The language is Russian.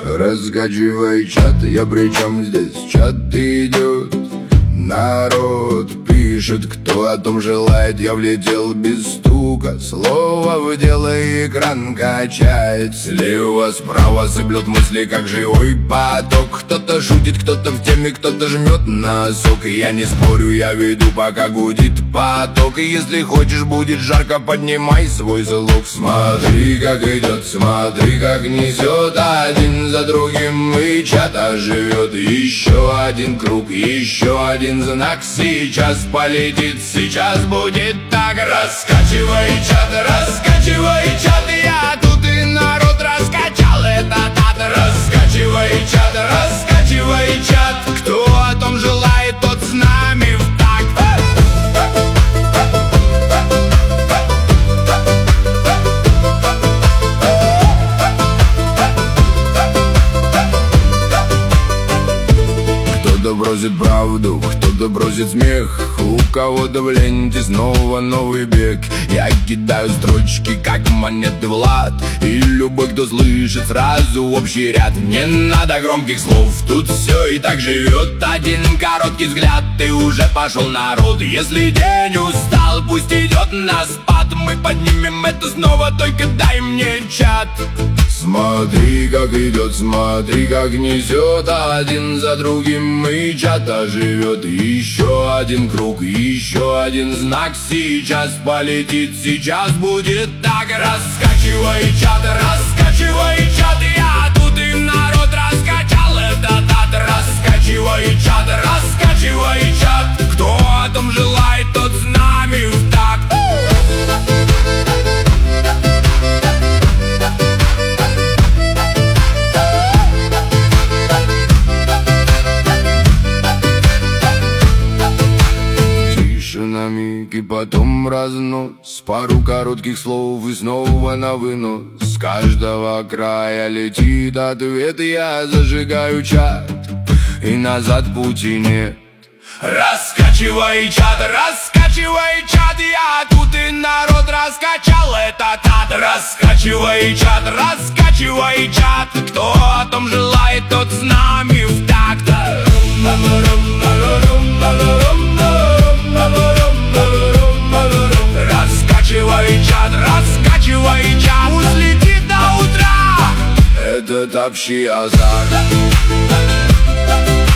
Раскачивай чат, я причем здесь? Чат идет, народ пишет, кто о том желает. Я влетел без стука, слово в дело, экран качает. Слева, справа сыплет мысли, как живой поток. Кто-то шутит, кто-то в теме, кто-то жмет носок. Я не спорю, я веду, пока гудит поток. И если хочешь, будет жарко, поднимай свой залог. Смотри, как идет, смотри, как несет. Один за другим и чат оживет. Еще один круг, еще один знак. Сейчас полетит, сейчас будет так. Раскачивай чат, я тут и народ раскачал этот ад. Раскачивай чат, кто о том желает, тот с нами в такт. Кто-то бросит правду, кто-то бросит смех. У кого-то в ленте снова новый бег. Я кидаю строчки, как монеты в лад. И любой, кто слышит, сразу общий ряд. Не надо громких слов, тут все и так живет. Один короткий взгляд, и уже пошел народ. Если день устал, пусть идет на спад. Мы поднимем это снова, только дай мне чат. Смотри, как идет, смотри, как несет. Один за другим и чат оживет. Еще один круг, еще один знак. Сейчас полетит, сейчас будет так. Раскачивай чат, я тут и народ раскачал этот ад. Раскачивай чат, кто о том желает, тот с нами в такт. И потом разнос, пару коротких слов и снова на вынос. С каждого края летит ответ. Я зажигаю чат, и назад пути нет. Раскачивай чат, я тут и народ раскачал этот ад. Раскачивай чат, кто о том желает, тот с нами в такт. Раскачивай чат, пусть летит до утра. Этот общий азарт.